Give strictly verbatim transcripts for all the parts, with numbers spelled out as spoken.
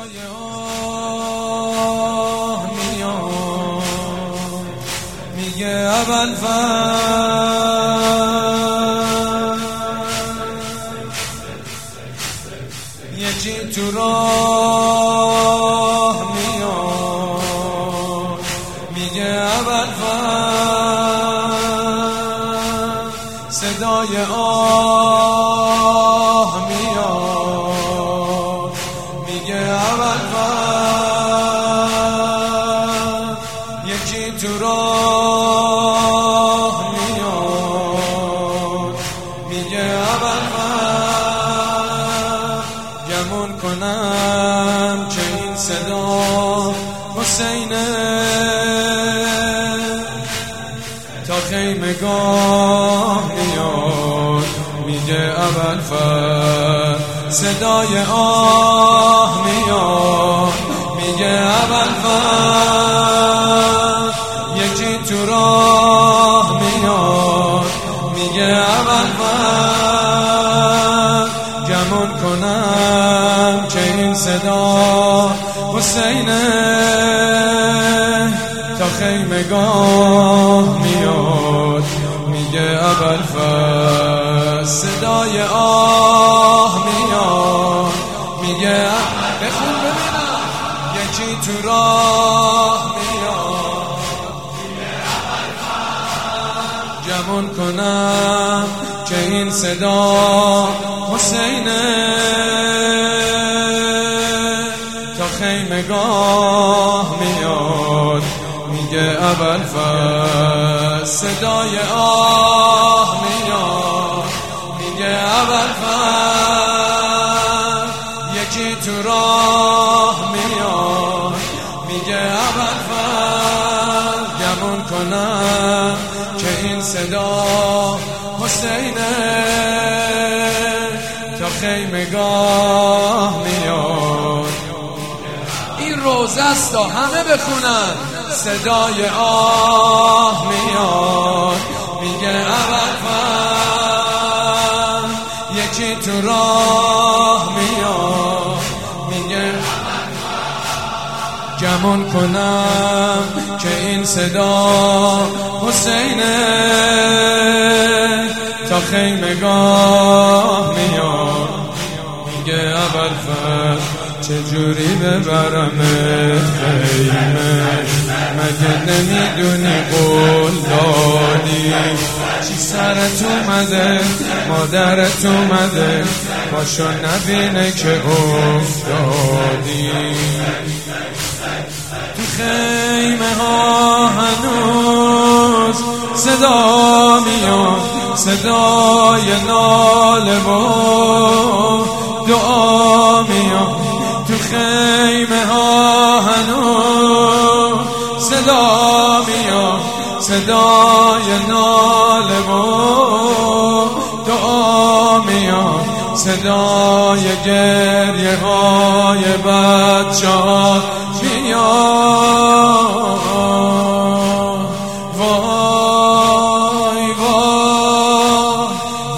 صدای آه میاد میگه ابوالفضل یکی تو راه میاد میگه ابوالفضل صدای آه میاد میگه ابوالفضل یکی تو راه میاد میگه ابوالفضل گمون کنم که این صدا حسینه تا خیمگاه میاد میگه ابوالفضل صدای آه میاد میگه ابوالفضل یکی تو راه میاد میگه ابوالفضل گمون کنم که این صدا حسینه تا خیمگاه میاد میگه ابوالفضل صدای آه میاد میگه بخون ببینم یکی تو راه میاد میگه ابوالفضل گمون کنم که این صدا حسینه تا خیمگاه میاد میگه ابوالفضل صدای آه میاد میگه ابوالفضل یکی تو راه میاد میگه ابوالفضل گمون کنم که این صدا حسینه تا خیمگاه میاد. این روزه است تا همه بخونن صدای آه میاد میگه ابوالفضل یکی تو راه میاد میگه گمون کنم که این صدا حسینه تا خیمگاه میاد میگه ابوالفضل چجوری ببرم خیمه مگه نمیدونی قول دادی چی سرت اومده مادرت اومده پاشو نبینه که افتادی تو خیمه ها هنوز صدا میاد صدای ناله و دعا میاد تو خیمه ها هنوز صدا میاد صدای ناله و دعا میاد صدای گریه های بچه ها میاد وای وای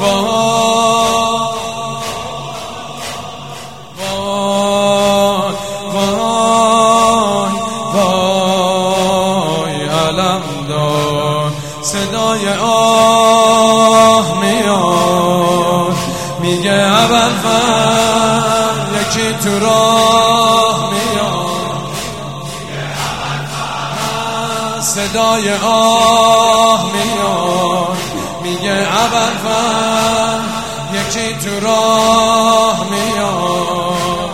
وای وای وای علم دار صدای آه میاد میگه ابوالفضل یکی تو راه میاد صدای آه میاد میگه ابوالفضل یکی تو راه میاد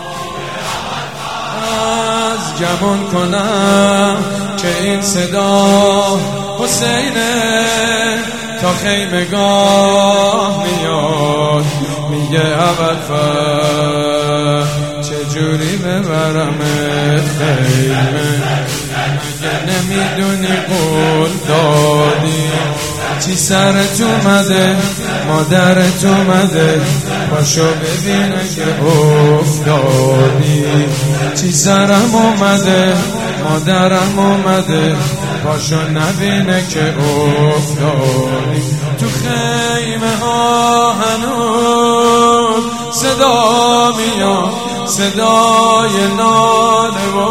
از گمون کنم که این صدا حسینه تا خیمگاه میاد میگه ابوالفضل چجوری ببرم خیمه مگه نمیدونی قول دادی چی سرت اومده مادرت اومده پاشو ببینه که افتادی چی سرم اومده مادرم اومده پاشو نبینه که افتادی تو خیمه ها هنوز صدا میاد صدای ناله و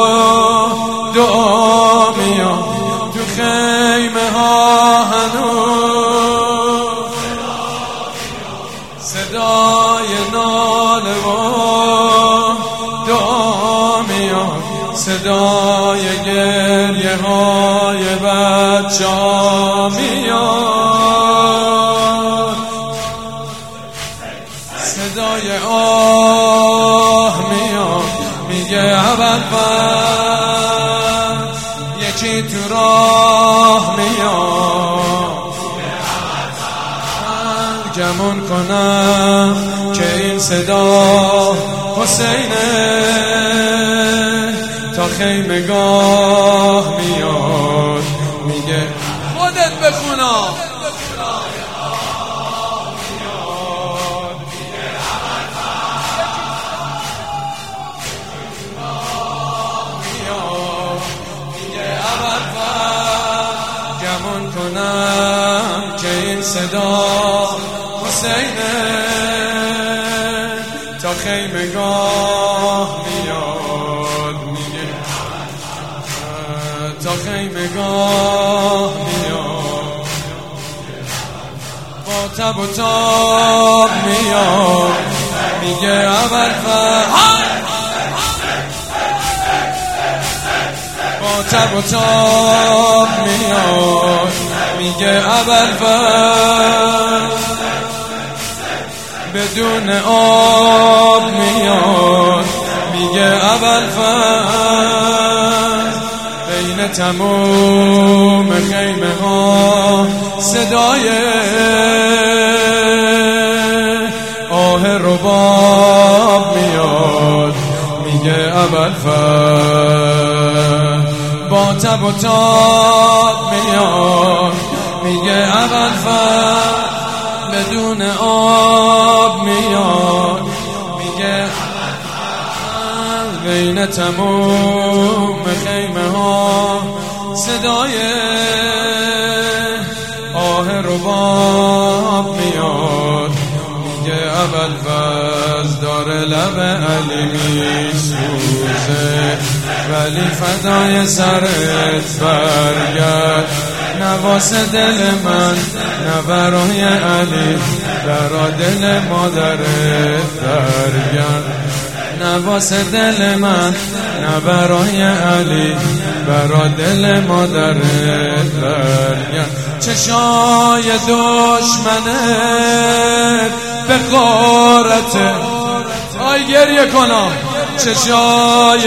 دعا میاد تو خیمه ها هنوز، صدای ناله و دعا میاد، صدای گریه های بچه ها میاد، صدای آه میاد میگه ابوالفضل یکی تو راه میاد، گمون کنم که این صدا حسینه تا خیمگاه میاد، میگه خودت بخونم گمون کنم که این صدا حسینه تا خیمگاه میاد، میگه تا خیمگاه میاد، با تب و تاب میاد، میگه ابوالفضل با تب و تاب میاد، میگه ابوالفضل بدون آب میاد، میگه ابوالفضل بین تموم خیمه ها صدای آه رباب میاد، میگه ابوالفضل با تب و تاب میاد، میگه ابوالفضل بدون آب میاد، میگه بین تموم خیمه ها صدای آه رباب میاد، میگه ابوالفضل داره لب علی میسوزه ولی فدای سرت برگرد، نواز دل من نه برای علی برا دل مادرت برگرد، نواز دل من نه برای علی برا دل مادرت برگرد، چشای دشمنت به غارته آی گریه کنم، چشای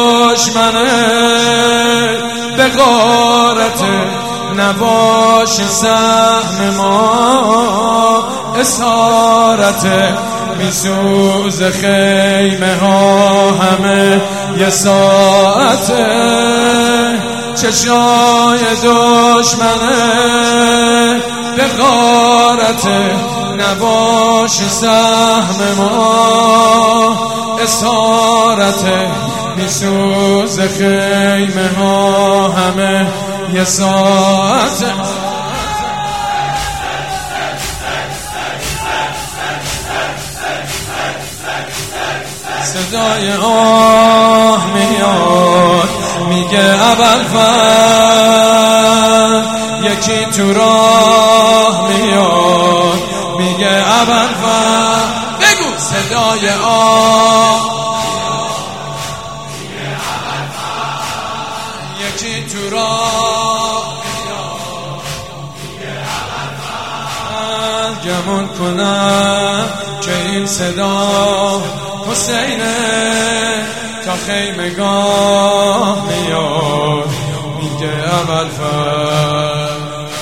دشمنت به غارته نباش سهم ما اسارته، میسوز خیمه ها همه یه ساعته، چشای دشمنه به غارته نباش سهم ما اسارته، میسوز خیمه ها همه یه ساعته. صدای آه میاد میگه ابوالفضل یکی تو راه میاد، میگه ابوالفضل بگو صدای آه میگه ابوالفضل یکی تو راه میاد، میگه ابوالفضل گمون کنم که این صدا حسینه تا خیمگاه میاد، میگه ابوالفضل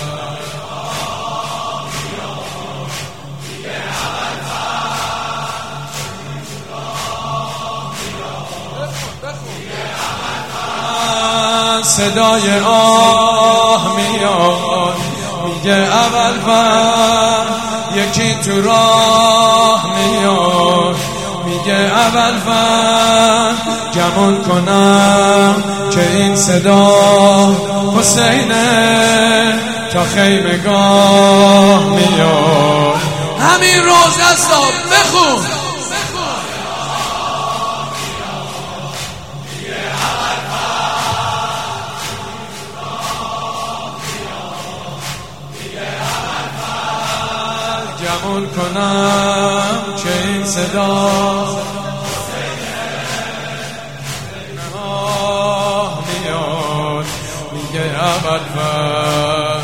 صدای آه میاد، میگه ابوالفضل یکی تو راه میاد، میگه ابوالفضل گمون کنم که این صدا حسینه تا خیمگاه میاد. همین روز است بخون گمون کنم که این صدا آه میاد میگه ابوالفضل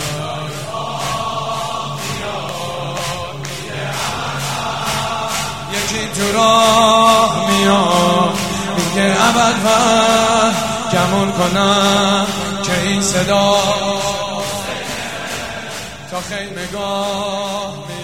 یکی تو راه میاد میگه ابوالفضل گمون کنم که این صدا تا خیمگاه